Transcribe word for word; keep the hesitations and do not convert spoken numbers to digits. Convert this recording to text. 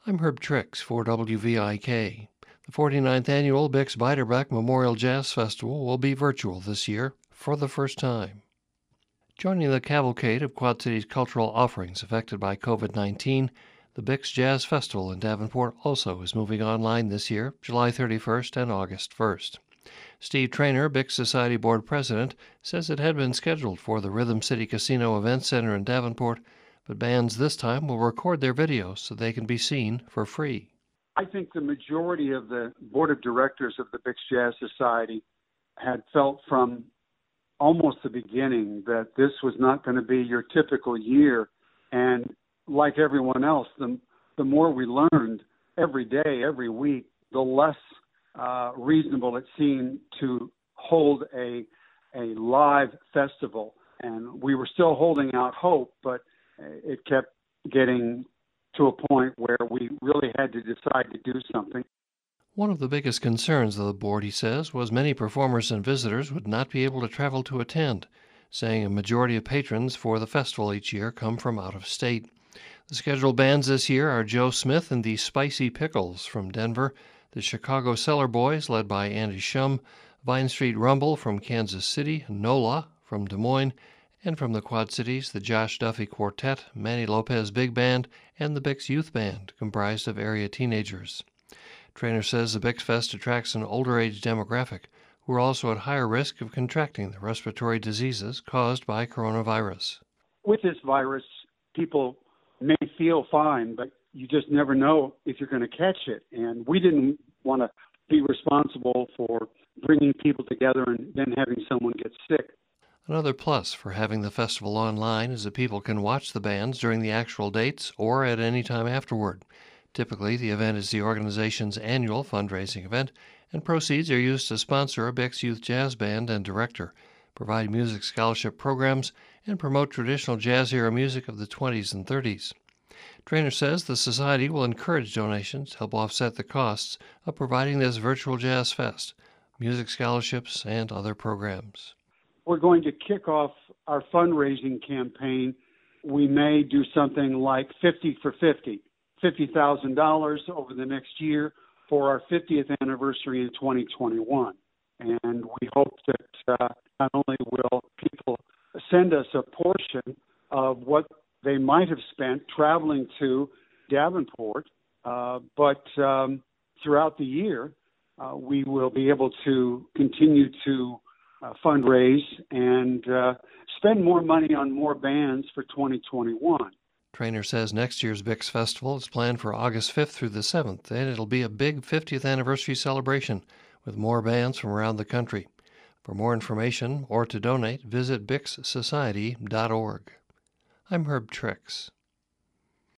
I'm Herb Trix for W V I K. The forty-ninth Annual Bix Beiderbecke Memorial Jazz Festival will be virtual this year for the first time. Joining the cavalcade of Quad Cities cultural offerings affected by COVID nineteen, the Bix Jazz Festival in Davenport also is moving online this year, July thirty-first and August first. Steve Trainer, Bix Society Board President, says it had been scheduled for the Rhythm City Casino Event Center in Davenport, but bands this time will record their videos so they can be seen for free. I think the majority of the board of directors of the Bix Jazz Society had felt from almost the beginning that this was not going to be your typical year. And like everyone else, the, the more we learned every day, every week, the less uh, reasonable it seemed to hold a, a live festival. And we were still holding out hope, but it kept getting to a point where we really had to decide to do something. One of the biggest concerns of the board, he says, was many performers and visitors would not be able to travel to attend, saying a majority of patrons for the festival each year come from out of state. The scheduled bands this year are Joe Smith and the Spicy Pickles from Denver, the Chicago Cellar Boys led by Andy Shum, Vine Street Rumble from Kansas City, NOLA from Des Moines, and from the Quad Cities, the Josh Duffy Quartet, Manny Lopez Big Band, and the Bix Youth Band, comprised of area teenagers. Trainer says the Bix Fest attracts an older age demographic who are also at higher risk of contracting the respiratory diseases caused by coronavirus. With this virus, people may feel fine, but you just never know if you're going to catch it. And we didn't want to be responsible for bringing people together and then having someone get sick. Another plus for having the festival online is that people can watch the bands during the actual dates or at any time afterward. Typically, the event is the organization's annual fundraising event, and proceeds are used to sponsor a Bix Youth Jazz Band and director, provide music scholarship programs, and promote traditional jazz-era music of the twenties and thirties. Trainer says the Society will encourage donations to help offset the costs of providing this virtual jazz fest, music scholarships, and other programs. We're going to kick off our fundraising campaign. We may do something like fifty for fifty, fifty thousand dollars over the next year for our fiftieth anniversary in twenty twenty-one. And we hope that uh, not only will people send us a portion of what they might have spent traveling to Davenport, uh, but um, throughout the year, uh, we will be able to continue to Uh, fundraise and uh, spend more money on more bands for twenty twenty-one. Trainer says next year's Bix Festival is planned for August fifth through the seventh, and it'll be a big fiftieth anniversary celebration with more bands from around the country. For more information or to donate, visit bix society dot org. I'm Herb Trix.